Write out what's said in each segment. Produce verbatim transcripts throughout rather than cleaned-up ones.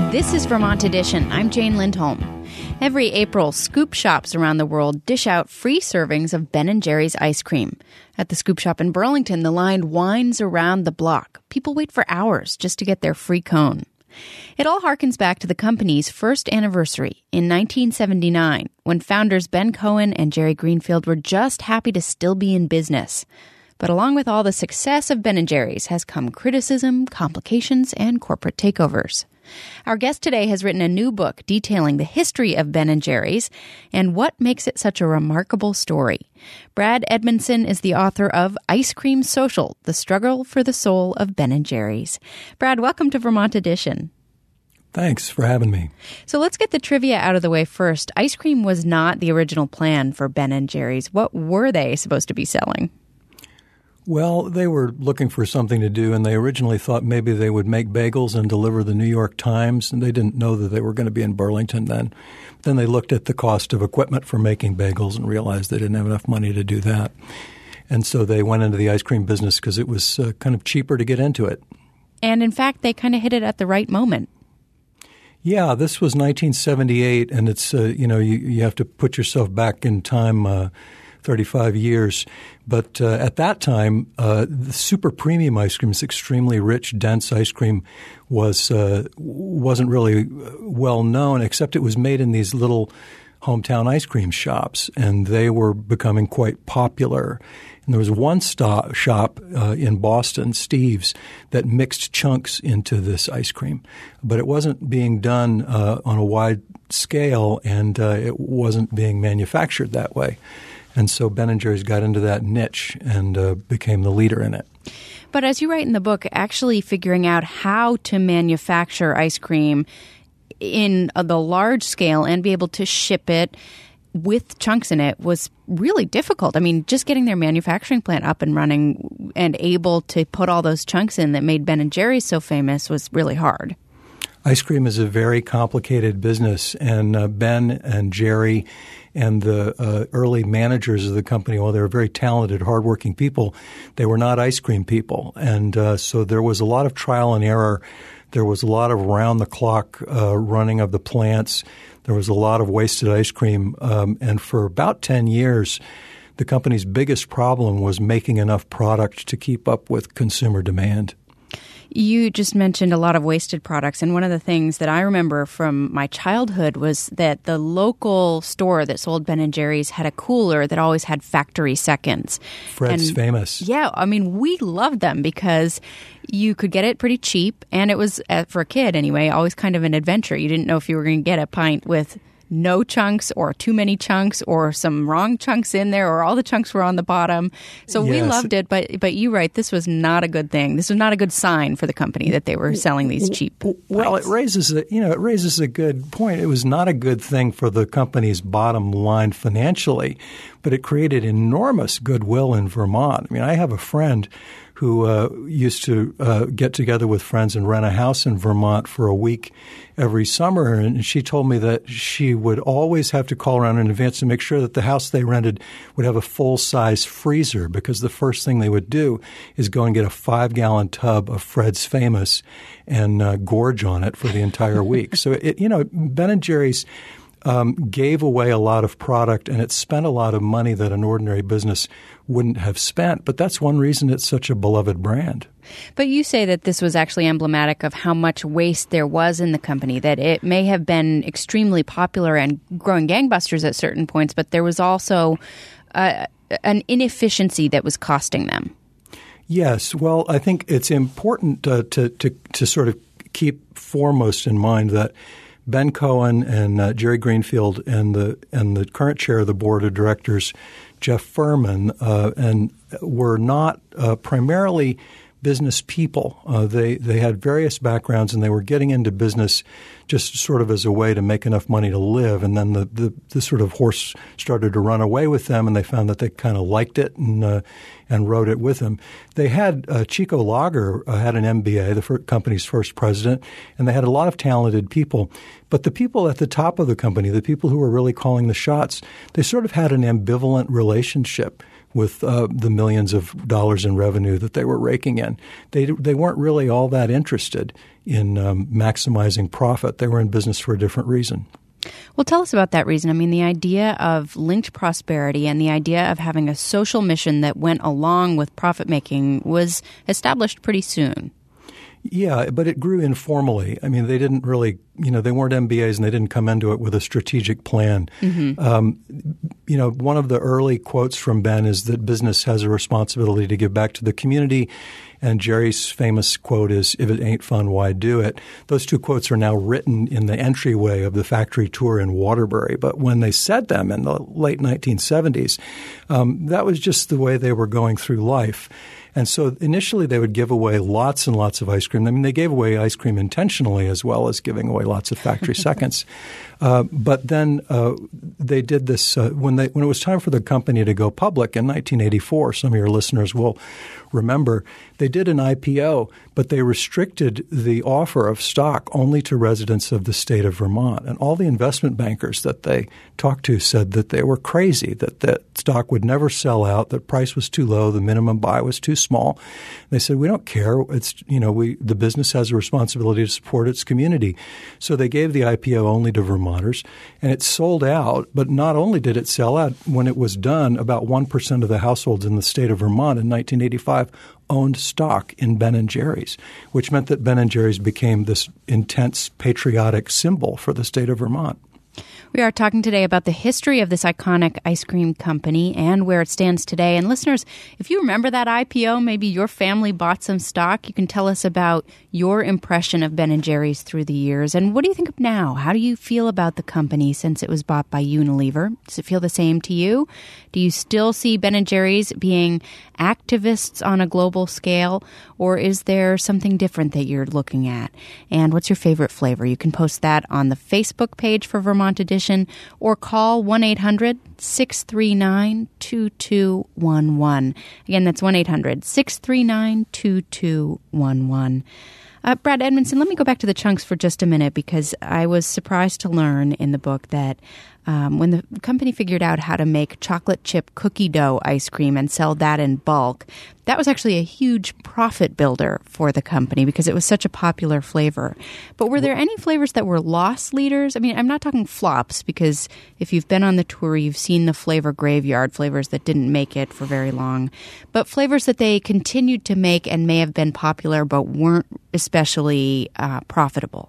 This is Vermont Edition. I'm Jane Lindholm. Every April, Scoop shops around the world dish out free servings of Ben and Jerry's ice cream. At the Scoop shop in Burlington, the line winds around the block. People wait for hours just to get their free cone. It all harkens back to the company's first anniversary in nineteen seventy-nine, when founders Ben Cohen and Jerry Greenfield were just happy to still be in business. But along with all the success of Ben and Jerry's has come criticism, complications, and corporate takeovers. Our guest today has written a new book detailing the history of Ben and Jerry's and what makes it such a remarkable story. Brad Edmondson is the author of Ice Cream Social, The Struggle for the Soul of Ben and Jerry's. Brad, welcome to Vermont Edition. Thanks for having me. So let's get the trivia out of the way first. Ice cream was not the original plan for Ben and Jerry's. What were they supposed to be selling? Well, they were looking for something to do, and they originally thought maybe they would make bagels and deliver the New York Times, and they didn't know that they were going to be in Burlington then. But then they looked at the cost of equipment for making bagels and realized they didn't have enough money to do that. And so they went into the ice cream business because it was uh, kind of cheaper to get into it. And in fact, they kind of hit it at the right moment. Yeah, this was nineteen seventy-eight, and it's, uh, you know, you, you have to put yourself back in time uh thirty-five years. But uh, at that time, uh, the super premium ice cream, this extremely rich, dense ice cream, was, uh, wasn't really well known, except it was made in these little hometown ice cream shops, and they were becoming quite popular. And there was one stop, shop uh, in Boston, Steve's, that mixed chunks into this ice cream. But it wasn't being done uh, on a wide scale, and uh, it wasn't being manufactured that way. And so Ben and Jerry's got into that niche and uh, became the leader in it. But as you write in the book, actually figuring out how to manufacture ice cream in uh, the large scale and be able to ship it with chunks in it was really difficult. I mean, just getting their manufacturing plant up and running and able to put all those chunks in that made Ben and Jerry's so famous was really hard. Ice cream is a very complicated business, and uh, Ben and Jerry and the uh, early managers of the company, while they were very talented, hardworking people, they were not ice cream people. And uh, so there was a lot of trial and error. There was a lot of round-the-clock uh, running of the plants. There was a lot of wasted ice cream. Um, and for about ten years, the company's biggest problem was making enough product to keep up with consumer demand. You just mentioned a lot of wasted products, and one of the things that I remember from my childhood was that the local store that sold Ben and Jerry's had a cooler that always had factory seconds. Fred's and, famous. Yeah, I mean, we loved them because you could get it pretty cheap, and it was, uh, for a kid anyway, always kind of an adventure. You didn't know if you were going to get a pint with no chunks or too many chunks or some wrong chunks in there or all the chunks were on the bottom. So yes. We loved it, but but you write, this was not a good thing. This was not a good sign for the company that they were selling these cheap Well, pints. it raises a, you know, it raises a good point. It was not a good thing for the company's bottom line financially, but it created enormous goodwill in Vermont. I mean, I have a friend who uh, used to uh, get together with friends and rent a house in Vermont for a week every summer. And she told me that she would always have to call around in advance to make sure that the house they rented would have a full-size freezer, because the first thing they would do is go and get a five-gallon tub of Fred's Famous and uh, gorge on it for the entire week. So, it, you know, Ben and Jerry's Um, gave away a lot of product, and it spent a lot of money that an ordinary business wouldn't have spent. But that's one reason it's such a beloved brand. But you say that this was actually emblematic of how much waste there was in the company, that it may have been extremely popular and growing gangbusters at certain points, but there was also uh, an inefficiency that was costing them. Yes. Well, I think it's important uh, to, to, to sort of keep foremost in mind that Ben Cohen and uh, Jerry Greenfield and the and the current chair of the board of directors, Jeff Furman, uh, and were not uh, primarily business people. Uh, they they had various backgrounds, and they were getting into business just sort of as a way to make enough money to live. And then the, the, the sort of horse started to run away with them, and they found that they kind of liked it and uh, and rode it with them. They had uh, Chico Lager uh, had an M B A, the fir- company's first president, and they had a lot of talented people. But the people at the top of the company, the people who were really calling the shots, they sort of had an ambivalent relationship with uh, the millions of dollars in revenue that they were raking in. They they weren't really all that interested in um, maximizing profit. They were in business for a different reason. Well, tell us about that reason. I mean, the idea of linked prosperity and the idea of having a social mission that went along with profit making was established pretty soon. Yeah, but it grew informally. I mean, they didn't really, you know, they weren't M B As and they didn't come into it with a strategic plan. Mm-hmm. Um, you know, one of the early quotes from Ben is that business has a responsibility to give back to the community. And Jerry's famous quote is, "If it ain't fun, why do it?" Those two quotes are now written in the entryway of the factory tour in Waterbury. But when they said them in the late nineteen seventies, um, that was just the way they were going through life. And so initially they would give away lots and lots of ice cream. I mean, they gave away ice cream intentionally as well as giving away lots of factory seconds. Uh, but then uh, they did this uh, when they when it was time for the company to go public in nineteen eighty-four. Some of your listeners will remember they did an I P O, but they restricted the offer of stock only to residents of the state of Vermont. And all the investment bankers that they talked to said that they were crazy, that the stock would never sell out, the price was too low, the minimum buy was too small. They said, we don't care. It's, you know, we the business has a responsibility to support its community. So they gave the I P O only to Vermonters, and it sold out. But not only did it sell out, when it was done, about one percent of the households in the state of Vermont in nineteen eighty-five owned stock in Ben and Jerry's, which meant that Ben and Jerry's became this intense patriotic symbol for the state of Vermont. We are talking today about the history of this iconic ice cream company and where it stands today. And listeners, if you remember that I P O, maybe your family bought some stock, you can tell us about your impression of Ben and Jerry's through the years. And what do you think of now? How do you feel about the company since it was bought by Unilever? Does it feel the same to you? Do you still see Ben and Jerry's being activists on a global scale, or is there something different that you're looking at? And what's your favorite flavor? You can post that on the Facebook page for Vermont Edition or call one eight hundred six three nine two two one one. Again, that's one eight hundred six three nine two two one one. Uh, Brad Edmondson, let me go back to the chunks for just a minute, because I was surprised to learn in the book that um, when the company figured out how to make chocolate chip cookie dough ice cream and sell that in bulk, that was actually a huge profit builder for the company because it was such a popular flavor. But were there any flavors that were loss leaders? I mean, I'm not talking flops, because if you've been on the tour, you've seen the flavor graveyard, flavors that didn't make it for very long. But flavors that they continued to make and may have been popular but weren't especially uh, profitable.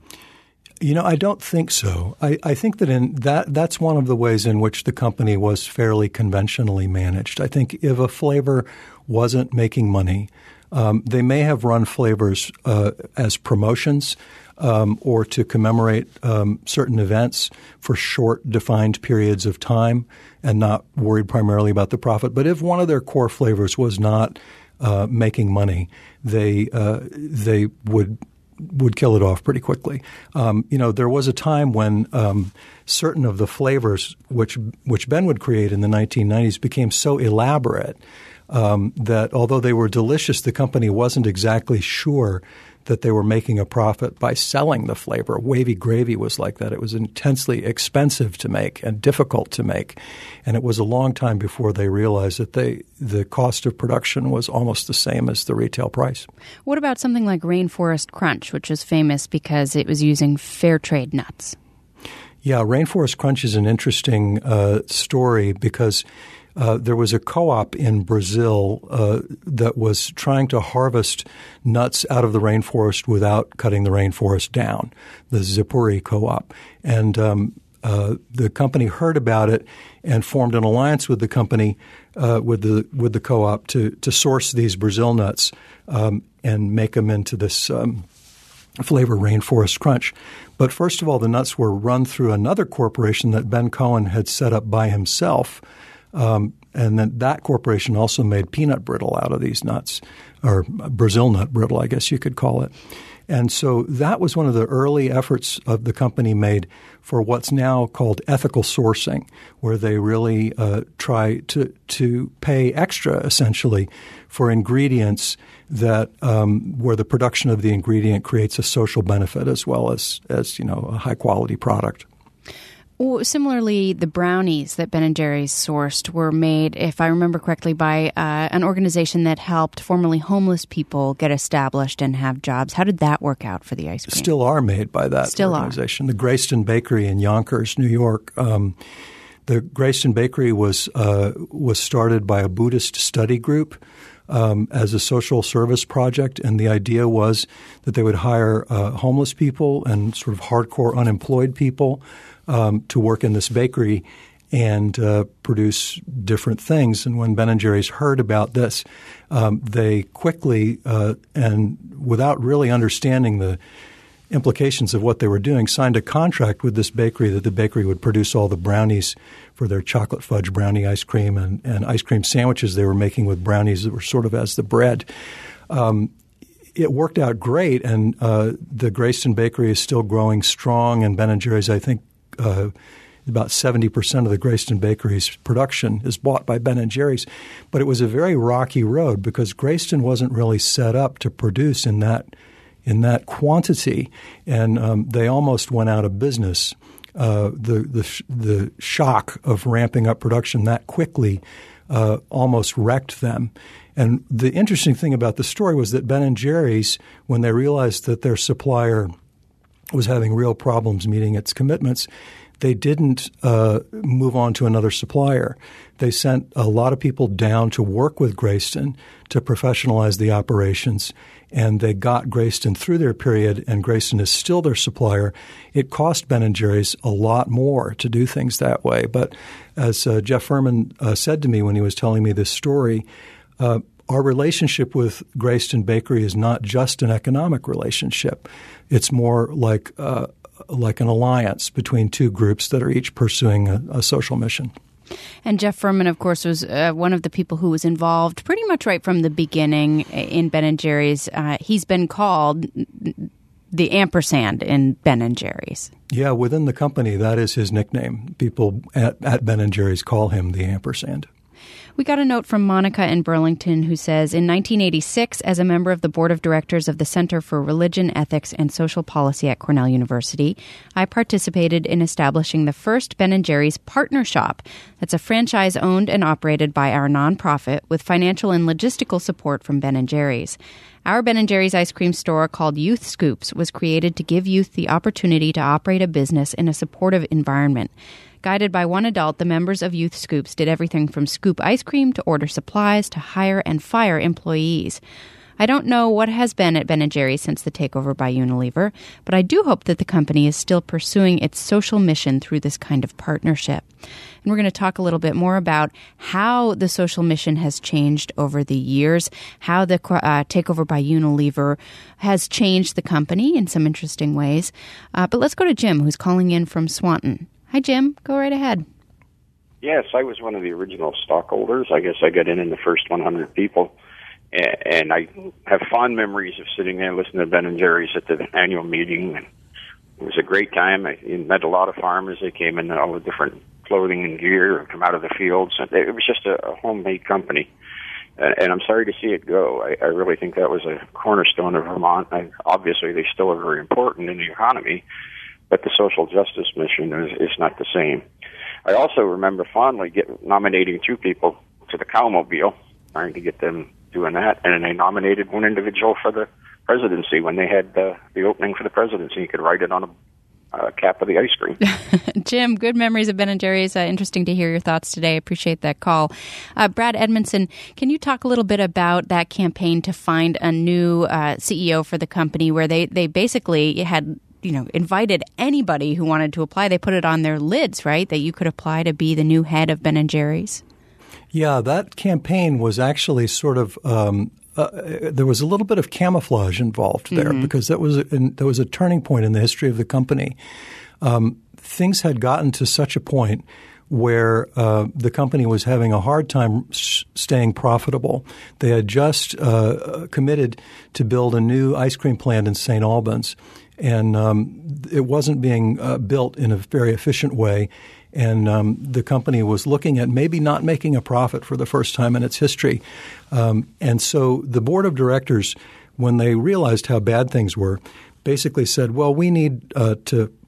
You know, I don't think so. I, I think that in that that's one of the ways in which the company was fairly conventionally managed. I think if a flavor wasn't making money, um, they may have run flavors uh, as promotions um, or to commemorate um, certain events for short, defined periods of time and not worried primarily about the profit. But if one of their core flavors was not uh, making money, they uh, they would would kill it off pretty quickly. Um, you know, there was a time when um, certain of the flavors which which Ben would create in the nineteen nineties became so elaborate um, that although they were delicious, the company wasn't exactly sure that they were making a profit by selling the flavor. Wavy gravy was like that. It was intensely expensive to make and difficult to make. And it was a long time before they realized that they the cost of production was almost the same as the retail price. What about something like Rainforest Crunch, which is famous because it was using fair trade nuts? Yeah, Rainforest Crunch is an interesting uh, story because Uh, there was a co-op in Brazil uh, that was trying to harvest nuts out of the rainforest without cutting the rainforest down, the Zipuri co-op. And um, uh, the company heard about it and formed an alliance with the company, uh, with the with the co-op to to source these Brazil nuts um, and make them into this um, flavor Rainforest Crunch. But first of all, the nuts were run through another corporation that Ben Cohen had set up by himself. Um, and then that corporation also made peanut brittle out of these nuts, or Brazil nut brittle, I guess you could call it. And so that was one of the early efforts of the company made for what's now called ethical sourcing, where they really uh, try to to pay extra, essentially, for ingredients that um, where the production of the ingredient creates a social benefit as well as as you know a high quality product. Well, similarly, the brownies that Ben and Jerry's sourced were made, if I remember correctly, by uh, an organization that helped formerly homeless people get established and have jobs. How did that work out for the ice cream? Still are made by that Still organization. Are. The Grayston Bakery in Yonkers, New York. Um, the Grayston Bakery was uh, was started by a Buddhist study group um, as a social service project, and the idea was that they would hire uh, homeless people and sort of hardcore unemployed people Um, to work in this bakery and uh, produce different things. And when Ben and Jerry's heard about this, um, they quickly uh, and without really understanding the implications of what they were doing, signed a contract with this bakery that the bakery would produce all the brownies for their chocolate fudge brownie ice cream and, and ice cream sandwiches they were making with brownies that were sort of as the bread. Um, It worked out great, and uh, the Grayston Bakery is still growing strong, and Ben and Jerry's, I think, Uh, about seventy percent of the Grayston Bakery's production is bought by Ben and Jerry's. But it was a very rocky road because Grayston wasn't really set up to produce in that in that quantity, and um, they almost went out of business. Uh, the, the the shock of ramping up production that quickly uh, almost wrecked them. And the interesting thing about the story was that Ben and Jerry's, when they realized that their supplier was having real problems meeting its commitments, they didn't uh, move on to another supplier. They sent a lot of people down to work with Grayston to professionalize the operations, and they got Grayston through their period, and Grayston is still their supplier. It cost Ben and Jerry's a lot more to do things that way. But as uh, Jeff Furman uh, said to me when he was telling me this story, uh, our relationship with Grayston Bakery is not just an economic relationship. It's more like uh, like an alliance between two groups that are each pursuing a, a social mission. And Jeff Furman, of course, was uh, one of the people who was involved pretty much right from the beginning in Ben and Jerry's. Uh, he's been called the ampersand in Ben and Jerry's. Yeah, within the company, that is his nickname. People at, at Ben and Jerry's call him the ampersand. We got a note from Monica in Burlington who says, in nineteen eighty-six, as a member of the board of directors of the Center for Religion, Ethics, and Social Policy at Cornell University, I participated in establishing the first Ben and Jerry's Partner Shop. That's a franchise owned and operated by our nonprofit with financial and logistical support from Ben and Jerry's. Our Ben and Jerry's ice cream store, called Youth Scoops, was created to give youth the opportunity to operate a business in a supportive environment. Guided by one adult, the members of Youth Scoops did everything from scoop ice cream to order supplies to hire and fire employees. I don't know what has been at Ben and Jerry's since the takeover by Unilever, but I do hope that the company is still pursuing its social mission through this kind of partnership. And we're going to talk a little bit more about how the social mission has changed over the years, how the uh, takeover by Unilever has changed the company in some interesting ways. Uh, but let's go to Jim, who's calling in from Swanton. Hi, Jim. Go right ahead. Yes, I was one of the original stockholders. I guess I got in in the first one hundred people. And I have fond memories of sitting there listening to Ben and Jerry's at the annual meeting. It was a great time. I met a lot of farmers. They came in all the different clothing and gear from out of the fields. It was just a homemade company. And I'm sorry to see it go. I, I really think that was a cornerstone of Vermont. And obviously, they still are very important in the economy, but the social justice mission is, is not the same. I also remember fondly get, nominating two people to the Cowmobile, trying to get them doing that, and they nominated one individual for the presidency when they had uh, the opening for the presidency. You could write it on a uh, cap of the ice cream. Jim, good memories of Ben and Jerry's. Uh, interesting to hear your thoughts today. Appreciate that call. Uh, Brad Edmondson, can you talk a little bit about that campaign to find a new uh, C E O for the company, where they, they basically had you know, invited anybody who wanted to apply? They put it on their lids, right, that you could apply to be the new head of Ben and Jerry's? Yeah, that campaign was actually sort of um, uh, – there was a little bit of camouflage involved there mm-hmm. because that was a, there was a turning point in the history of the company. Um, things had gotten to such a point where uh, the company was having a hard time sh- staying profitable. They had just uh, committed to build a new ice cream plant in Saint Albans, and um, it wasn't being uh, built in a very efficient way. And um, the company was looking at maybe not making a profit for the first time in its history. Um, and so the board of directors, when they realized how bad things were, basically said, well, we need uh, to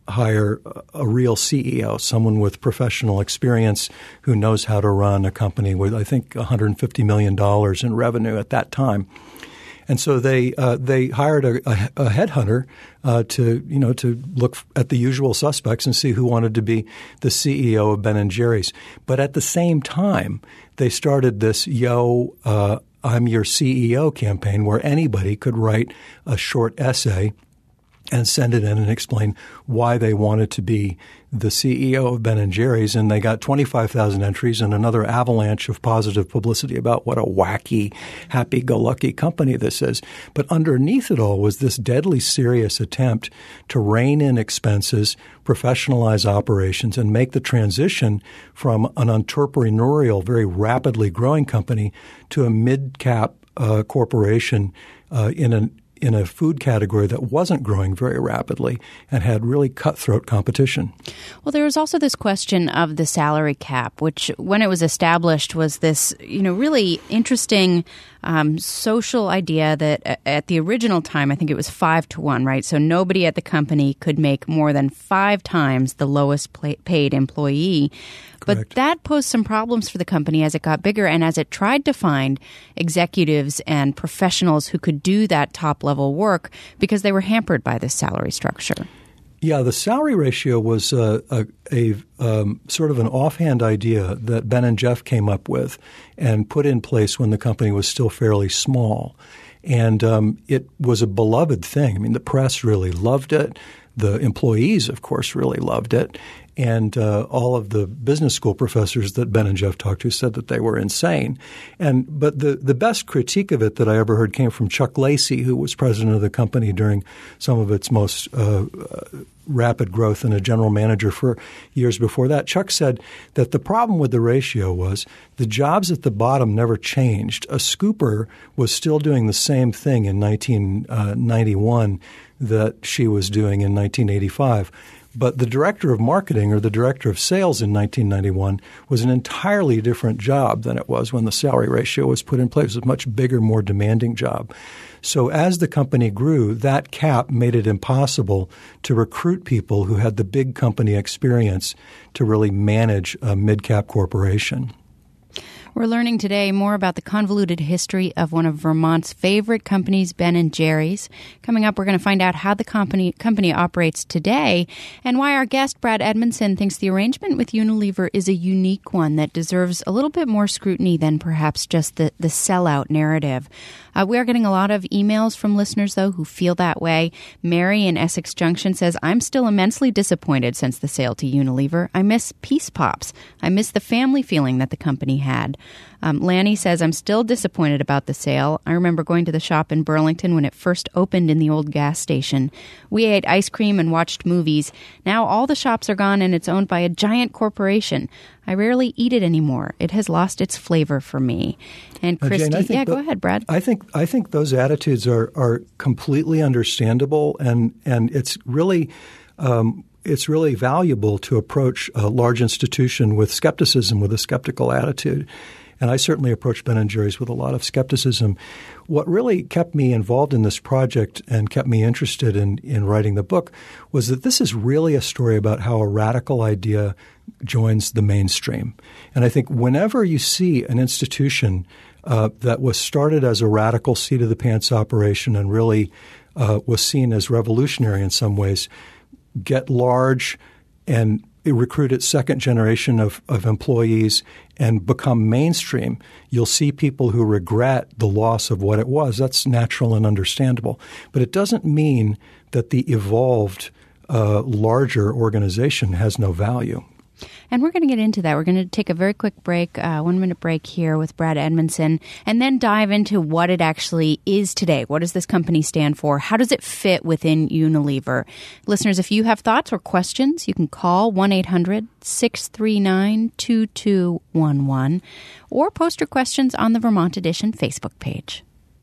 hire a real C E O, someone with professional experience who knows how to run a company with, I think, one hundred fifty million dollars in revenue at that time. And so they uh, they hired a, a, a headhunter uh, to you know to look at the usual suspects and see who wanted to be the C E O of Ben and Jerry's. But at the same time, they started this Yo, uh, I'm Your C E O campaign where anybody could write a short essay and send it in and explain why they wanted to be the C E O of Ben and Jerry's. And they got twenty-five thousand entries and another avalanche of positive publicity about what a wacky, happy-go-lucky company this is. But underneath it all was this deadly serious attempt to rein in expenses, professionalize operations, and make the transition from an entrepreneurial, very rapidly growing company to a mid-cap uh, corporation uh, in an in a food category that wasn't growing very rapidly and had really cutthroat competition. Well, there was also this question of the salary cap, which when it was established was this, you know, really interesting um, social idea that at the original time, I think it was five to one, right? So nobody at the company could make more than five times the lowest paid employee. But Correct. That posed some problems for the company as it got bigger and as it tried to find executives and professionals who could do that top-level work because they were hampered by this salary structure. Yeah, the salary ratio was uh, a, a um, sort of an offhand idea that Ben and Jeff came up with and put in place when the company was still fairly small. And um, it was a beloved thing. I mean, the press really loved it. The employees, of course, really loved it. And uh, all of the business school professors that Ben and Jeff talked to said that they were insane. And but the, the best critique of it that I ever heard came from Chuck Lacey, who was president of the company during some of its most uh, rapid growth and a general manager for years before that. Chuck said that the problem with the ratio was the jobs at the bottom never changed. A scooper was still doing the same thing in nineteen ninety-one that she was doing in nineteen eighty-five. But the director of marketing or the director of sales in nineteen ninety-one was an entirely different job than it was when the salary ratio was put in place. It was a much bigger, more demanding job. So as the company grew, that cap made it impossible to recruit people who had the big company experience to really manage a mid-cap corporation. We're learning today more about the convoluted history of one of Vermont's favorite companies, Ben and Jerry's. Coming up, we're going to find out how the company company operates today and why our guest, Brad Edmondson, thinks the arrangement with Unilever is a unique one that deserves a little bit more scrutiny than perhaps just the, the sellout narrative. Uh, we are getting a lot of emails from listeners, though, who feel that way. Mary in Essex Junction says, I'm still immensely disappointed since the sale to Unilever. I miss Peace Pops. I miss the family feeling that the company had. Um, Lanny says, I'm still disappointed about the sale. I remember going to the shop in Burlington when it first opened in the old gas station. We ate ice cream and watched movies. Now all the shops are gone and it's owned by a giant corporation. I rarely eat it anymore. It has lost its flavor for me. And Christy, uh, Jane, yeah, the, go ahead, Brad. I think I think those attitudes are are completely understandable, and and it's really um, it's really valuable to approach a large institution with skepticism, with a skeptical attitude. And I certainly approached Ben and Jerry's with a lot of skepticism. What really kept me involved in this project and kept me interested in, in writing the book was that this is really a story about how a radical idea joins the mainstream. And I think whenever you see an institution uh, that was started as a radical seat-of-the-pants operation and really uh, was seen as revolutionary in some ways, get large and recruit its second generation of, of employees and become mainstream, you'll see people who regret the loss of what it was. That's natural and understandable. But it doesn't mean that the evolved, uh, larger organization has no value. And we're going to get into that. We're going to take a very quick break, uh, one-minute break here with Brad Edmondson, and then dive into what it actually is today. What does this company stand for? How does it fit within Unilever? Listeners, if you have thoughts or questions, you can call one eight hundred six three nine two two one one or post your questions on the Vermont Edition Facebook page.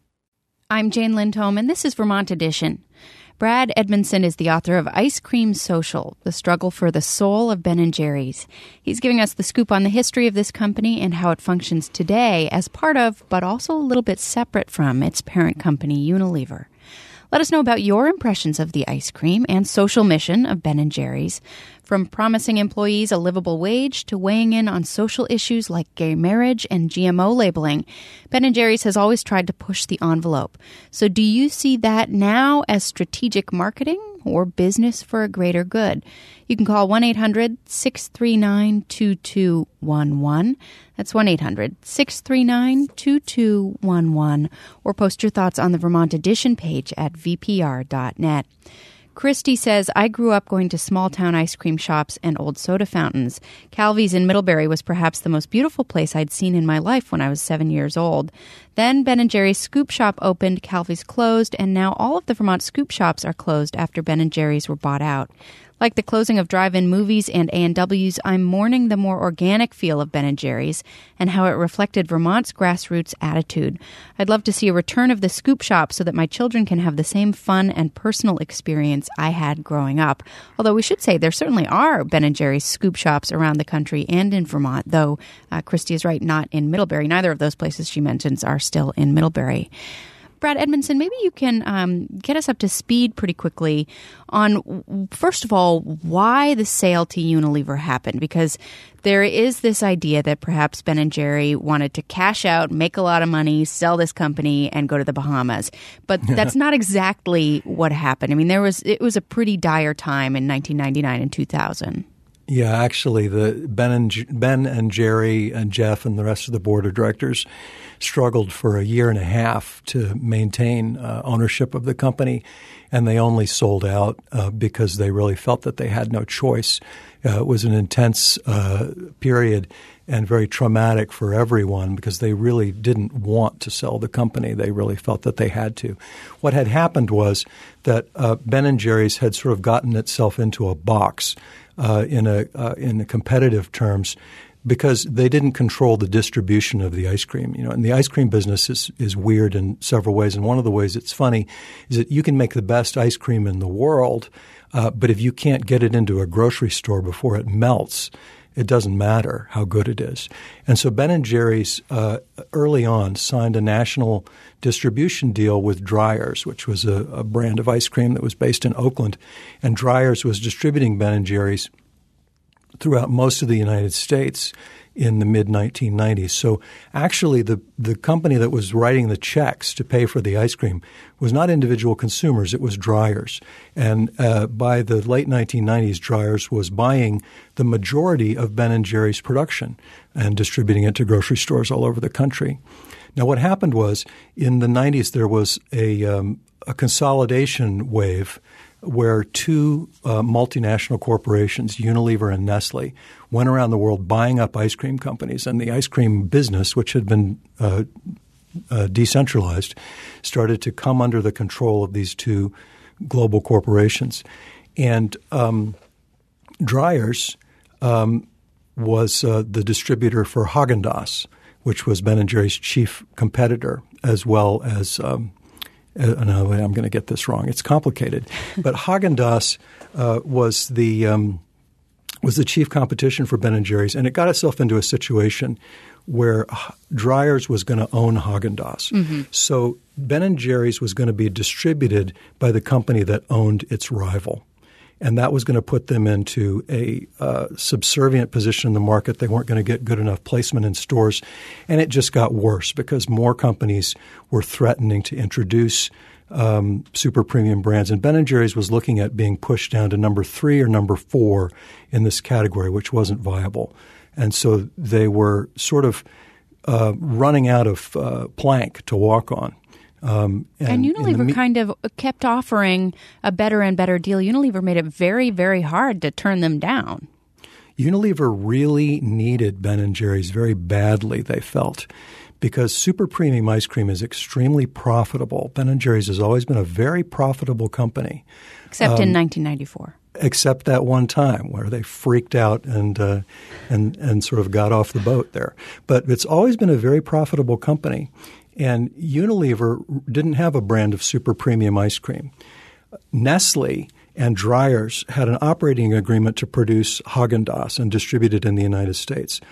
I'm Jane Lindholm, and this is Vermont Edition. Brad Edmondson is the author of Ice Cream Social, The Struggle for the Soul of Ben and Jerry's. He's giving us the scoop on the history of this company and how it functions today as part of, but also a little bit separate from, its parent company, Unilever. Let us know about your impressions of the ice cream and social mission of Ben and Jerry's. From promising employees a livable wage to weighing in on social issues like gay marriage and G M O labeling, Ben and Jerry's has always tried to push the envelope. So do you see that now as strategic marketing or business for a greater good? You can call one eight hundred six three nine two two one one. That's one eight hundred six three nine two two one one. Or post your thoughts on the Vermont Edition page at v p r dot net. Christy says, I grew up going to small-town ice cream shops and old soda fountains. Calvi's in Middlebury was perhaps the most beautiful place I'd seen in my life when I was seven years old. Then Ben and Jerry's Scoop Shop opened, Calvi's closed, and now all of the Vermont Scoop Shops are closed after Ben and Jerry's were bought out. Like the closing of drive-in movies and A and W's, I'm mourning the more organic feel of Ben and Jerry's and how it reflected Vermont's grassroots attitude. I'd love to see a return of the Scoop Shop so that my children can have the same fun and personal experience I had growing up. Although we should say there certainly are Ben and Jerry's Scoop Shops around the country and in Vermont, though uh, Christy is right, not in Middlebury. Neither of those places she mentions are still in Middlebury. Brad Edmondson, maybe you can um, get us up to speed pretty quickly on, first of all, why the sale to Unilever happened, because there is this idea that perhaps Ben and Jerry wanted to cash out, make a lot of money, sell this company, and go to the Bahamas. But that's not exactly what happened. I mean, there was it was a pretty dire time in nineteen ninety-nine and two thousand. Yeah, actually, the Ben and Ben and Jerry and Jeff and the rest of the board of directors struggled for a year and a half to maintain uh, ownership of the company, and they only sold out uh, because they really felt that they had no choice. Uh, it was an intense uh, period and very traumatic for everyone because they really didn't want to sell the company. They really felt that they had to. What had happened was that uh, Ben and Jerry's had sort of gotten itself into a box uh, in a uh, in the competitive terms because they didn't control the distribution of the ice cream. You know, and the ice cream business is, is weird in several ways. And one of the ways it's funny is that you can make the best ice cream in the world, uh, but if you can't get it into a grocery store before it melts, it doesn't matter how good it is. And so Ben and Jerry's uh, early on signed a national distribution deal with Dreyer's, which was a, a brand of ice cream that was based in Oakland. And Dreyer's was distributing Ben and Jerry's throughout most of the United States in the mid nineteen nineties. So actually the, the company that was writing the checks to pay for the ice cream was not individual consumers, it was Dreyer's. And uh, by the late nineteen nineties, Dreyer's was buying the majority of Ben and Jerry's production and distributing it to grocery stores all over the country. Now what happened was in the nineties there was a, um, a consolidation wave where two uh, multinational corporations, Unilever and Nestle, went around the world buying up ice cream companies. And the ice cream business, which had been uh, uh, decentralized, started to come under the control of these two global corporations. And um, Dreyer's um, was uh, the distributor for Häagen-Dazs, which was Ben and Jerry's chief competitor, as well as um, – Uh, no, I'm going to get this wrong. It's complicated. But Häagen-Dazs uh, was the um, was the chief competition for Ben and Jerry's, and it got itself into a situation where Dreyer's was going to own Häagen-Dazs. Mm-hmm. So Ben and Jerry's was going to be distributed by the company that owned its rival. And that was going to put them into a uh, subservient position in the market. They weren't going to get good enough placement in stores. And it just got worse because more companies were threatening to introduce um, super premium brands. And Ben and Jerry's was looking at being pushed down to number three or number four in this category, which wasn't viable. And so they were sort of uh, running out of uh, plank to walk on. Um, and, and Unilever me- kind of kept offering a better and better deal. Unilever made it very, very hard to turn them down. Unilever really needed Ben and Jerry's very badly, they felt, because super premium ice cream is extremely profitable. Ben and Jerry's has always been a very profitable company. Except um, in nineteen ninety-four. Except that one time where they freaked out and uh, and and sort of got off the boat there. But it's always been a very profitable company. And Unilever didn't have a brand of super premium ice cream. Nestle and Dreyer's had an operating agreement to produce Häagen-Dazs and distribute it in the United States.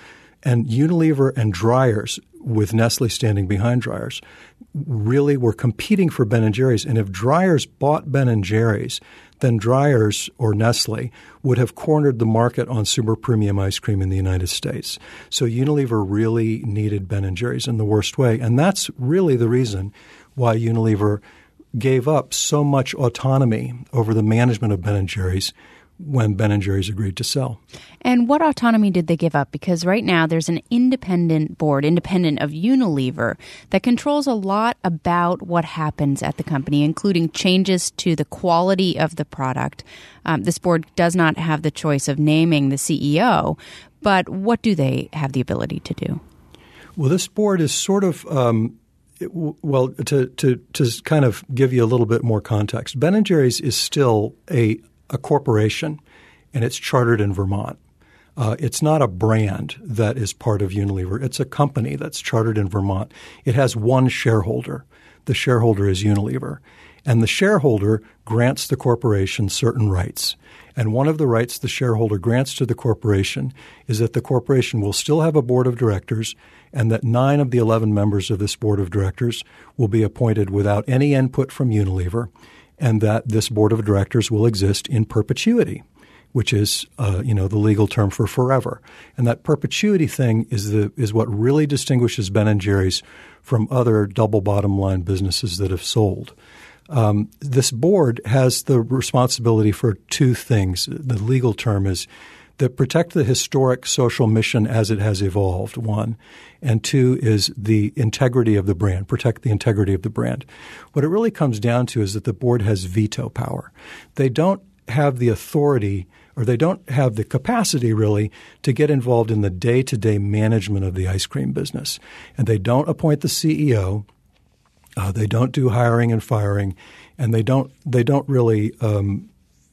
and Unilever and Dreyer's, with Nestle standing behind Dreyer's, really were competing for Ben and Jerry's. And if Dreyer's bought Ben and Jerry's, then Dreyer's or Nestle would have cornered the market on super premium ice cream in the United States. So Unilever really needed Ben and Jerry's in the worst way. And that's really the reason why Unilever gave up so much autonomy over the management of Ben and Jerry's when Ben and Jerry's agreed to sell. And what autonomy did they give up? Because right now there's an independent board, independent of Unilever, that controls a lot about what happens at the company, including changes to the quality of the product. Um, this board does not have the choice of naming the C E O, but what do they have the ability to do? Well, this board is sort of um, – well, to, to, to kind of give you a little bit more context, Ben and Jerry's is still a – a corporation, and it's chartered in Vermont. Uh, it's not a brand that is part of Unilever. It's a company that's chartered in Vermont. It has one shareholder. The shareholder is Unilever. And the shareholder grants the corporation certain rights. And one of the rights the shareholder grants to the corporation is that the corporation will still have a board of directors and that nine of the eleven members of this board of directors will be appointed without any input from Unilever, and that this board of directors will exist in perpetuity, which is, uh, you know, the legal term for forever. And that perpetuity thing is the is what really distinguishes Ben and Jerry's from other double bottom line businesses that have sold. Um, this board has the responsibility for two things. The legal term is that protect the historic social mission as it has evolved, one. And two is the integrity of the brand, protect the integrity of the brand. What it really comes down to is that the board has veto power. They don't have the authority or they don't have the capacity really to get involved in the day-to-day management of the ice cream business. And they don't appoint the C E O. Uh, they don't do hiring and firing. And they don't, they don't really um,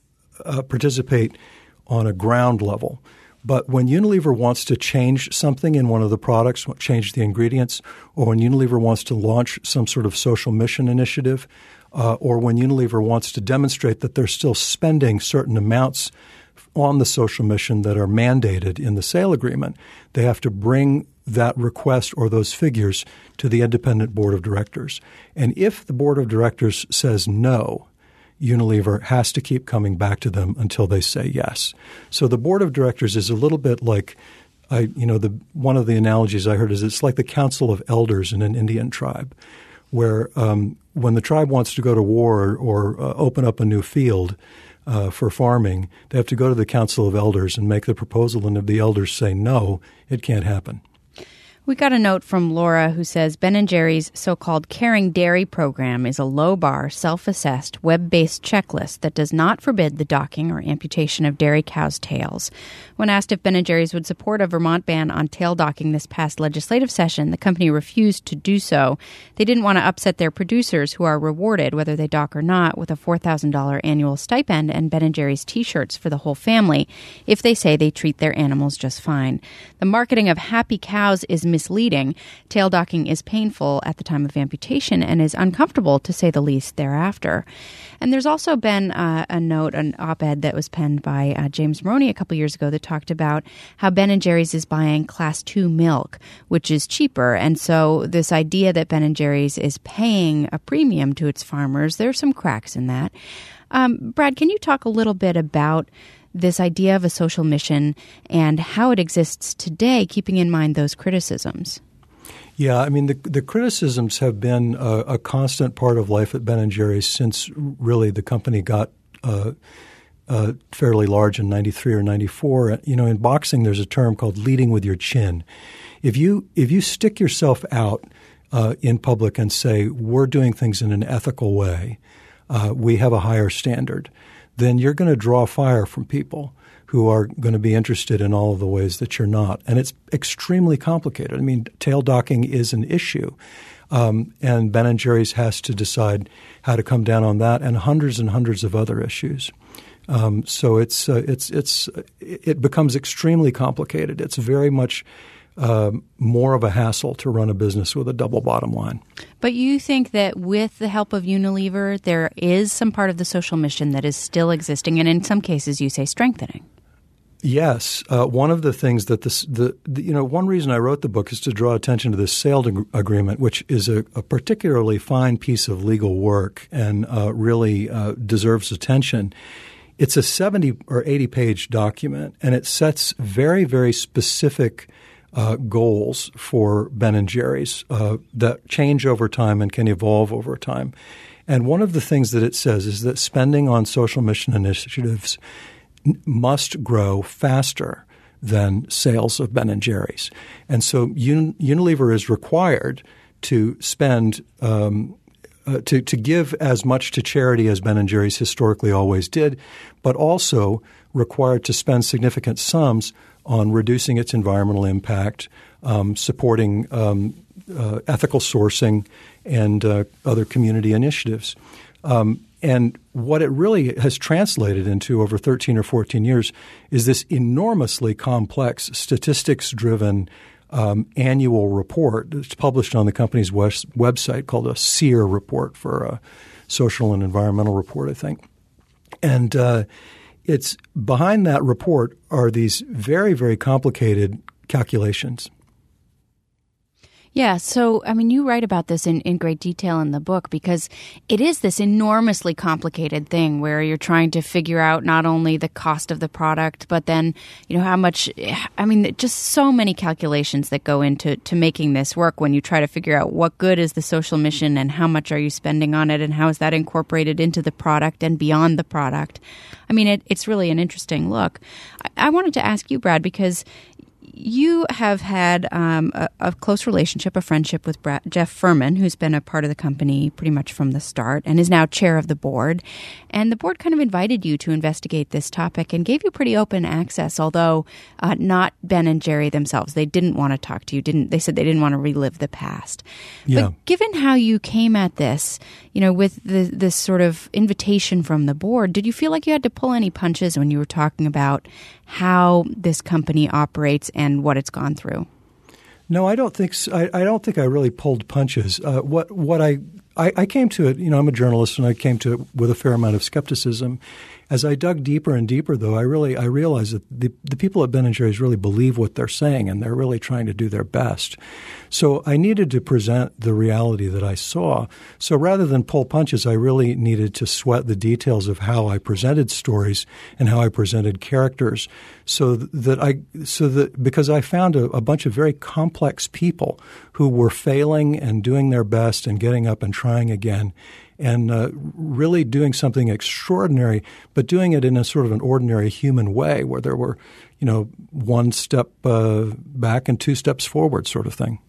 uh, participate on a ground level. But when Unilever wants to change something in one of the products, change the ingredients, or when Unilever wants to launch some sort of social mission initiative, uh, or when Unilever wants to demonstrate that they're still spending certain amounts on the social mission that are mandated in the sale agreement, they have to bring that request or those figures to the independent board of directors. And if the board of directors says no, Unilever has to keep coming back to them until they say yes. So the board of directors is a little bit like, I, you know, the one of the analogies I heard is it's like the council of elders in an Indian tribe, where um, when the tribe wants to go to war or, or uh, open up a new field uh, for farming, they have to go to the council of elders and make the proposal, and if the elders say no, it can't happen. We got a note from Laura who says Ben and Jerry's so-called Caring Dairy program is a low-bar, self-assessed, web-based checklist that does not forbid the docking or amputation of dairy cows' tails. When asked if Ben and Jerry's would support a Vermont ban on tail docking this past legislative session, the company refused to do so. They didn't want to upset their producers, who are rewarded, whether they dock or not, with a four thousand dollars annual stipend and Ben and Jerry's T-shirts for the whole family if they say they treat their animals just fine. The marketing of happy cows is misleading. Tail docking is painful at the time of amputation and is uncomfortable, to say the least, thereafter. And there's also been uh, a note, an op-ed that was penned by uh, James Moroney a couple years ago that talked about how Ben and Jerry's is buying class two milk, which is cheaper. And so this idea that Ben and Jerry's is paying a premium to its farmers, there's some cracks in that. Um, Brad, can you talk a little bit about this idea of a social mission and how it exists today, keeping in mind those criticisms? Yeah, I mean, the the criticisms have been a, a constant part of life at Ben and Jerry's since really the company got uh, uh, fairly large in ninety-three or ninety-four. You know, in boxing, there's a term called leading with your chin. If you if you stick yourself out uh, in public and say, we're doing things in an ethical way, uh, we have a higher standard, then you're going to draw fire from people who are going to be interested in all of the ways that you're not. And it's extremely complicated. I mean, tail docking is an issue. Um, and Ben and Jerry's has to decide how to come down on that and hundreds and hundreds of other issues. Um, so it's uh, it's it's it becomes extremely complicated. It's very much uh, more of a hassle to run a business with a double bottom line. But you think that with the help of Unilever, there is some part of the social mission that is still existing and in some cases you say strengthening? Yes. Uh, one of the things that this, the, the, you know, one reason I wrote the book is to draw attention to this sale ag- agreement, which is a, a particularly fine piece of legal work and uh, really uh, deserves attention. It's a seventy or eighty page document, and it sets very, very specific uh, goals for Ben and Jerry's uh, that change over time and can evolve over time. And one of the things that it says is that spending on social mission initiatives must grow faster than sales of Ben and Jerry's. And so Un- Unilever is required to spend um, uh, to, to give as much to charity as Ben and Jerry's historically always did, but also required to spend significant sums on reducing its environmental impact, um, supporting um, uh, ethical sourcing, and uh, other community initiatives. Um, And what it really has translated into over thirteen or fourteen years is this enormously complex statistics-driven um, annual report that's published on the company's wes- website called a SEER report for a social and environmental report, I think. And uh, it's behind that report are these very, very complicated calculations. Yeah. So, I mean, you write about this in, in great detail in the book because it is this enormously complicated thing where you're trying to figure out not only the cost of the product, but then, you know, how much, I mean, just so many calculations that go into to making this work when you try to figure out what good is the social mission and how much are you spending on it and how is that incorporated into the product and beyond the product. I mean, it, it's really an interesting look. I, I wanted to ask you, Brad, because you have had um, a, a close relationship, a friendship with Brad, Jeff Furman, who's been a part of the company pretty much from the start and is now chair of the board. And the board kind of invited you to investigate this topic and gave you pretty open access, although uh, not Ben and Jerry themselves. They didn't want to talk to you. Didn't they said they didn't want to relive the past. Yeah. But given how you came at this, you know, with the, this sort of invitation from the board, did you feel like you had to pull any punches when you were talking about how this company operates and what it's gone through? No, I don't think so. I, I don't think I really pulled punches. Uh, what what I, I I came to it, you know, I'm a journalist, and I came to it with a fair amount of skepticism. As I dug deeper and deeper, though, I really I realized that the, the people at Ben and Jerry's really believe what they're saying, and they're really trying to do their best. So I needed to present the reality that I saw. So rather than pull punches, I really needed to sweat the details of how I presented stories and how I presented characters, so that I so that because I found a, a bunch of very complex people who were failing and doing their best and getting up and trying again, and uh, really doing something extraordinary, but doing it in a sort of an ordinary human way where there were, you know, one step uh, back and two steps forward sort of thing.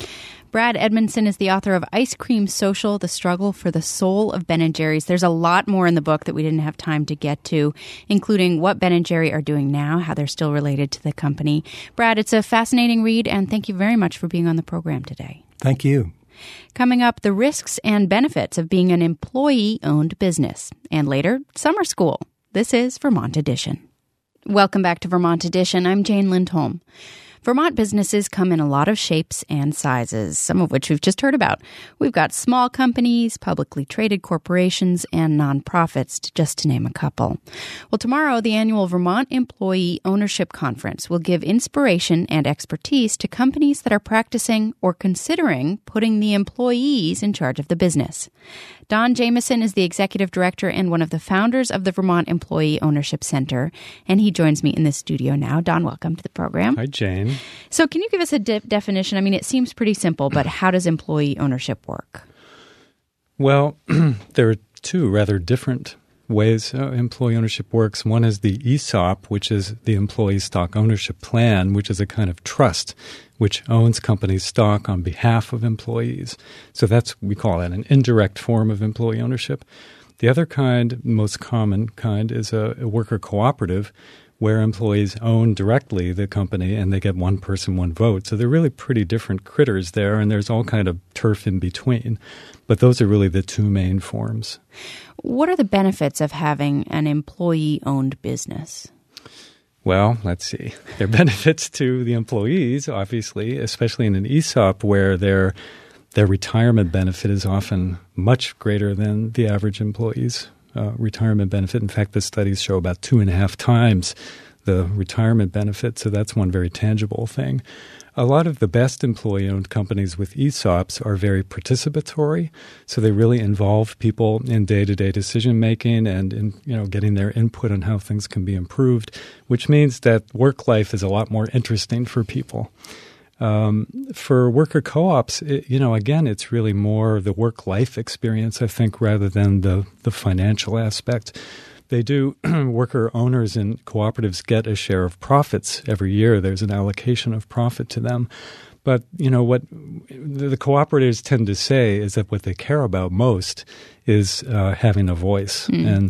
Brad Edmondson is the author of Ice Cream Social, The Struggle for the Soul of Ben and Jerry's. There's a lot more in the book that we didn't have time to get to, including what Ben and Jerry are doing now, how they're still related to the company. Brad, it's a fascinating read, and thank you very much for being on the program today. Thank you. Coming up, the risks and benefits of being an employee-owned business. And later, summer school. This is Vermont Edition. Welcome back to Vermont Edition. I'm Jane Lindholm. Vermont businesses come in a lot of shapes and sizes, some of which we've just heard about. We've got small companies, publicly traded corporations, and nonprofits, just to name a couple. Well, tomorrow, the annual Vermont Employee Ownership Conference will give inspiration and expertise to companies that are practicing or considering putting the employees in charge of the business. Don Jameson is the executive director and one of the founders of the Vermont Employee Ownership Center, and he joins me in the studio now. Don, welcome to the program. Hi, Jane. So can you give us a de- definition? I mean, it seems pretty simple, but how does employee ownership work? Well, there are two rather different ways uh, employee ownership works. One is the E S O P, which is the Employee Stock Ownership Plan, which is a kind of trust which owns company stock on behalf of employees. So that's, we call that an indirect form of employee ownership. The other kind, most common kind, is a, a worker cooperative, where employees own directly the company and they get one person, one vote. So they're really pretty different critters there, and there's all kind of turf in between. But those are really the two main forms. What are the benefits of having an employee-owned business? Well, let's see. There are benefits to the employees, obviously, especially in an E S O P where their their retirement benefit is often much greater than the average employee's uh, retirement benefit. In fact, the studies show about two and a half times the retirement benefit. So that's one very tangible thing. A lot of the best employee-owned companies with E S O Ps are very participatory, so they really involve people in day-to-day decision-making and in, you know, getting their input on how things can be improved, which means that work life is a lot more interesting for people. Um, for worker co-ops, it, you know, again, it's really more the work-life experience, I think, rather than the, the financial aspect. They do, worker owners in cooperatives get a share of profits every year. There's an allocation of profit to them. But, you know, what the cooperatives tend to say is that what they care about most is uh, having a voice. Mm. And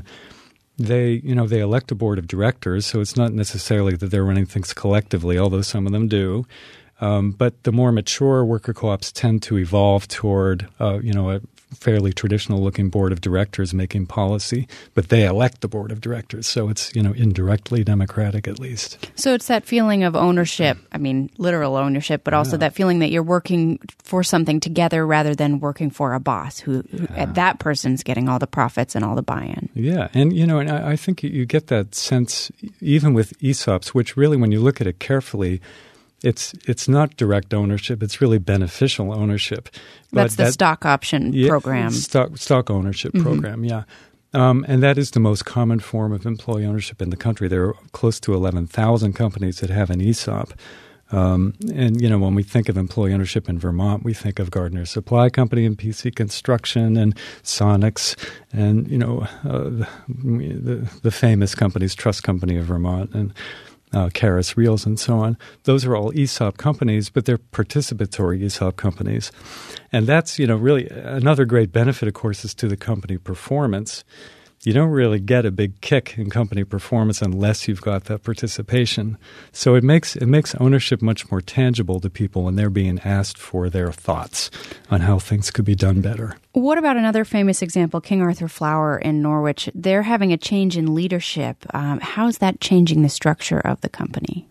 they, you know, they elect a board of directors, so it's not necessarily that they're running things collectively, although some of them do. Um, but the more mature worker co-ops tend to evolve toward, uh, you know, a fairly traditional-looking board of directors making policy, but they elect the board of directors, so it's, you know, indirectly democratic at least. So it's that feeling of ownership, I mean, literal ownership, but also yeah. that feeling that you're working for something together rather than working for a boss who, who yeah. that person's getting all the profits and all the buy-in. Yeah, and, you know, and I, I think you get that sense even with E S O Ps, which really, when you look at it carefully, It's it's not direct ownership. It's really beneficial ownership. That's but the that, stock option yeah, program. Stock, stock ownership mm-hmm. program, yeah. Um, and that is the most common form of employee ownership in the country. There are close to eleven thousand companies that have an E S O P. Um, and, you know, when we think of employee ownership in Vermont, we think of Gardner Supply Company and P C Construction and Sonics and, you know, uh, the, the, the famous companies, Trust Company of Vermont and Uh, Karas Reels and so on. Those are all E S O P companies, but they're participatory E S O P companies. And that's, you know, really another great benefit, of course, is to the company performance. You don't really get a big kick in company performance unless you've got that participation. So it makes it makes ownership much more tangible to people when they're being asked for their thoughts on how things could be done better. What about another famous example, King Arthur Flour in Norwich? They're having a change in leadership. Um, how is that changing the structure of the company?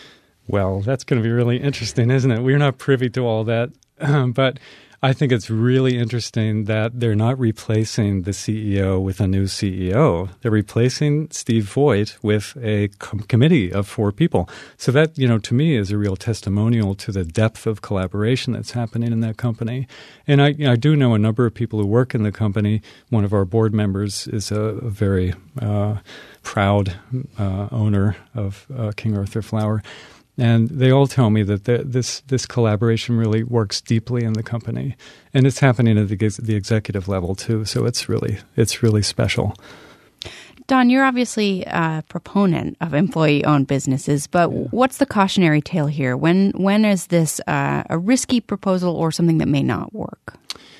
Well, that's going to be really interesting, isn't it? We're not privy to all that, but I think it's really interesting that they're not replacing the C E O with a new C E O. They're replacing Steve Voigt with a com- committee of four people. So that, you know, to me is a real testimonial to the depth of collaboration that's happening in that company. And I, you know, I do know a number of people who work in the company. One of our board members is a, a very uh, proud uh, owner of uh, King Arthur Flour. And they all tell me that the, this this collaboration really works deeply in the company, and it's happening at the, the executive level too. So it's really it's really special. Don, you're obviously a proponent of employee-owned businesses, but yeah. what's the cautionary tale here? When when is this uh, a risky proposal or something that may not work?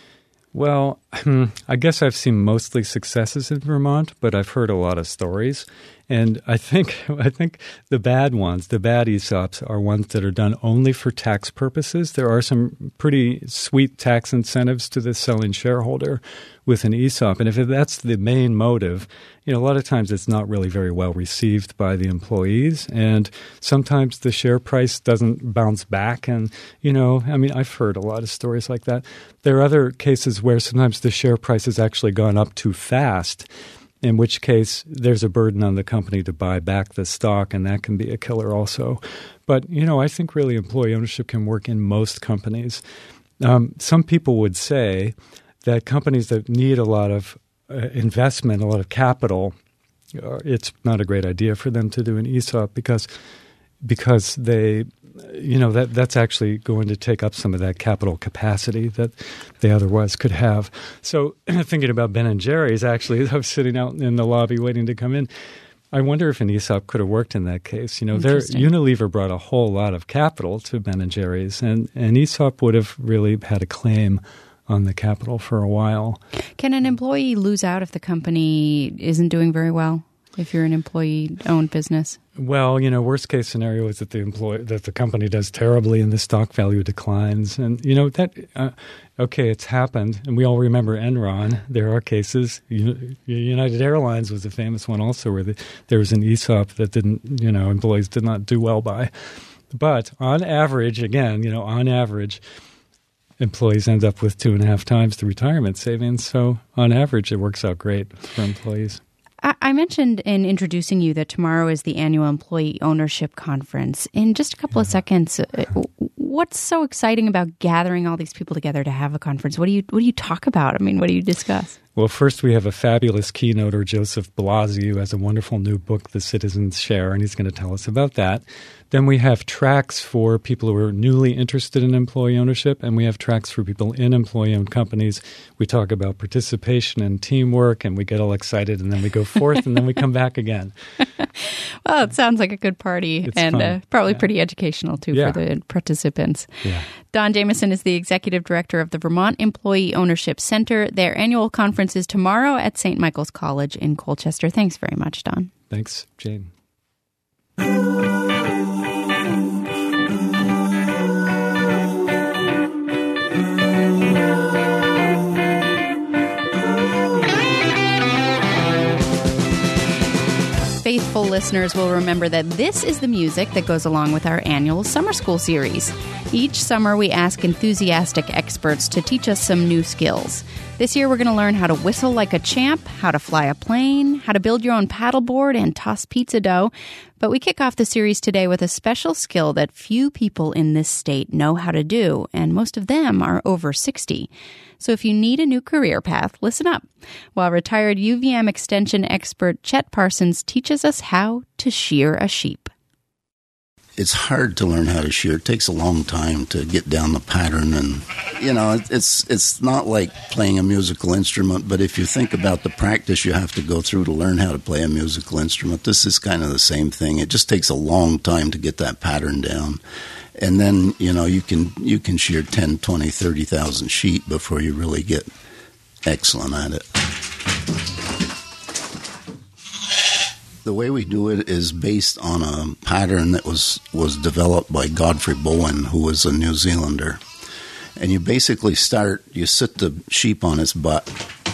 Well, I guess I've seen mostly successes in Vermont, but I've heard a lot of stories. And I think I think the bad ones, the bad E S O Ps, are ones that are done only for tax purposes. There are some pretty sweet tax incentives to the selling shareholder with an E S O P. And if that's the main motive, you know, a lot of times it's not really very well received by the employees. And sometimes the share price doesn't bounce back. And, you know, I mean, I've heard a lot of stories like that. There are other cases where sometimes the share price has actually gone up too fast, in which case there's a burden on the company to buy back the stock, and that can be a killer also. But, you know, I think really employee ownership can work in most companies. Um, some people would say that companies that need a lot of uh, investment, a lot of capital, uh, it's not a great idea for them to do an E S O P because because they – you know, that that's actually going to take up some of that capital capacity that they otherwise could have. So thinking about Ben and Jerry's, actually, I was sitting out in the lobby waiting to come in. I wonder if an E S O P could have worked in that case. You know, their Unilever brought a whole lot of capital to Ben and Jerry's, and an E S O P would have really had a claim on the capital for a while. Can an employee lose out if the company isn't doing very well? If you're an employee-owned business? Well, you know, worst case scenario is that the employee, that the company does terribly and the stock value declines. And, you know, that, uh, okay, it's happened. And we all remember Enron. There are cases. United Airlines was a famous one also where the, there was an E S O P that didn't, you know, employees did not do well by. But on average, again, you know, on average, employees end up with two and a half times the retirement savings. So on average, it works out great for employees. I, I mentioned in introducing you that tomorrow is the annual Employee Ownership Conference. In just a couple yeah. of seconds, what's so exciting about gathering all these people together to have a conference? What do you what do you talk about? I mean, what do you discuss? Well, first we have a fabulous keynoter, Joseph Blasi, who has a wonderful new book, The Citizen's Share, and he's going to tell us about that. Then we have tracks for people who are newly interested in employee ownership, and we have tracks for people in employee-owned companies. We talk about participation and teamwork, and we get all excited, and then we go forth, and then we come back again. Well, it sounds like a good party, it's and uh, probably yeah. pretty educational, too, yeah. for the participants. Yeah. Don Jamieson is the executive director of the Vermont Employee Ownership Center. Their annual conference is tomorrow at Saint Michael's College in Colchester. Thanks very much, Don. Thanks, Jane. Faithful listeners will remember that this is the music that goes along with our annual summer school series. Each summer, we ask enthusiastic experts to teach us some new skills. This year, we're going to learn how to whistle like a champ, how to fly a plane, how to build your own paddleboard, and toss pizza dough. But we kick off the series today with a special skill that few people in this state know how to do, and most of them are over sixty. So if you need a new career path, listen up, while retired U V M Extension expert Chet Parsons teaches us how to shear a sheep. It's hard to learn how to shear. It takes a long time to get down the pattern, and you know, it's it's not like playing a musical instrument, but if you think about the practice you have to go through to learn how to play a musical instrument, this is kind of the same thing. It just takes a long time to get that pattern down. And then, you know, you can you can shear ten, twenty, thirty thousand sheep before you really get excellent at it. The way we do it is based on a pattern that was, was developed by Godfrey Bowen, who was a New Zealander. And you basically start, you sit the sheep on its butt,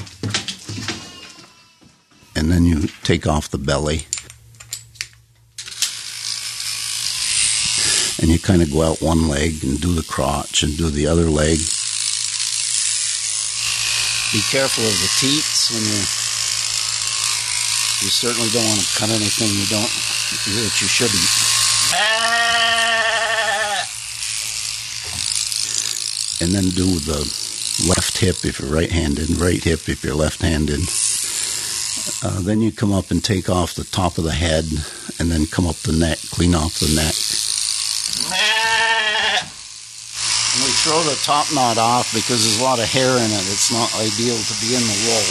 and then you take off the belly. And you kind of go out one leg and do the crotch and do the other leg. Be careful of the teats when you... You certainly don't want to cut anything you don't, that you shouldn't. And then do the left hip if you're right-handed, right hip if you're left-handed. Uh, then you come up and take off the top of the head, and then come up the neck, clean off the neck. And we throw the top knot off because there's a lot of hair in it. It's not ideal to be in the wool.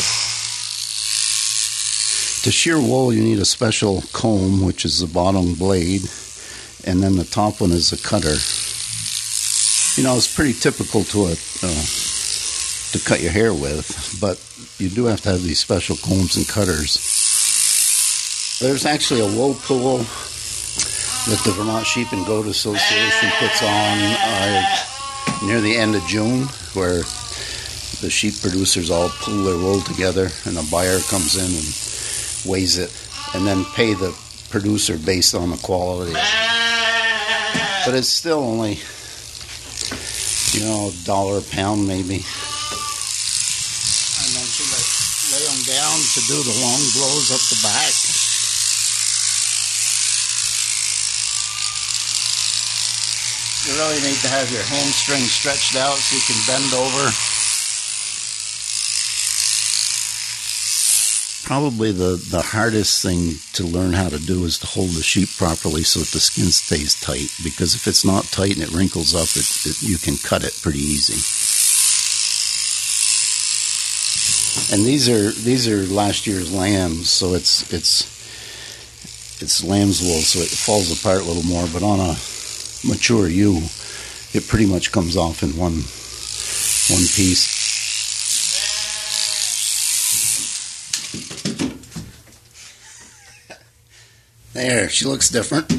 To shear wool, you need a special comb, which is the bottom blade, and then the top one is a cutter. You know, it's pretty typical to a uh, to cut your hair with, but you do have to have these special combs and cutters. There's actually a wool pool that the Vermont Sheep and Goat Association puts on uh, near the end of June, where the sheep producers all pull their wool together, and a buyer comes in and weighs it, and then pay the producer based on the quality. But it's still only, you know, a dollar a pound maybe. I mentioned I lay them down to do the long blows up the back. You really need to have your hamstring stretched out so you can bend over. Probably the, the hardest thing to learn how to do is to hold the sheep properly so that the skin stays tight, because if it's not tight and it wrinkles up, it, it, you can cut it pretty easy. And these are these are last year's lambs, so it's it's it's lamb's wool, so it falls apart a little more. But on a mature ewe, it pretty much comes off in one one piece. There, she looks different.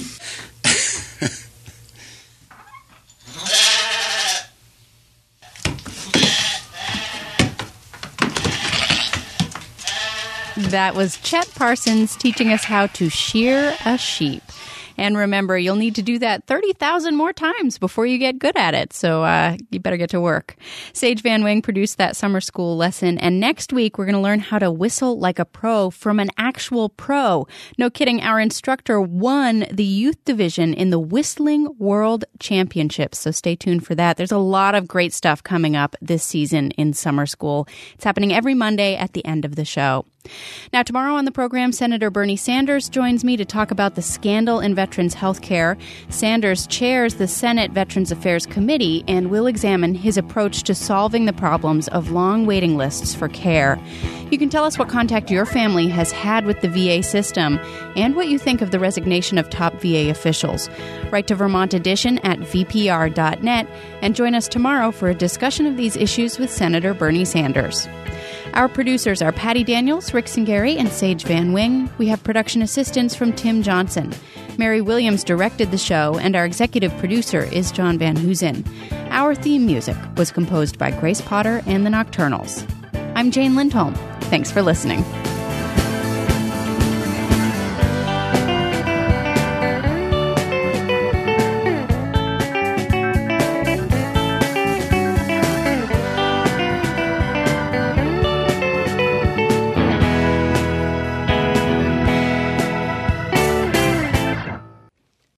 That was Chet Parsons teaching us how to shear a sheep. And remember, you'll need to do that thirty thousand more times before you get good at it. So uh, you better get to work. Sage Van Wing produced that summer school lesson. And next week, we're going to learn how to whistle like a pro from an actual pro. No kidding, our instructor won the youth division in the Whistling World Championships. So stay tuned for that. There's a lot of great stuff coming up this season in summer school. It's happening every Monday at the end of the show. Now, tomorrow on the program, Senator Bernie Sanders joins me to talk about the scandal in veterans health care. Sanders chairs the Senate Veterans Affairs Committee and will examine his approach to solving the problems of long waiting lists for care. You can tell us what contact your family has had with the V A system and what you think of the resignation of top V A officials. Write to Vermont Edition at v p r dot net and join us tomorrow for a discussion of these issues with Senator Bernie Sanders. Our producers are Patty Daniels, Rick Singari, and Sage Van Wing. We have production assistance from Tim Johnson. Mary Williams directed the show, and our executive producer is John Van Hoosen. Our theme music was composed by Grace Potter and the Nocturnals. I'm Jane Lindholm. Thanks for listening.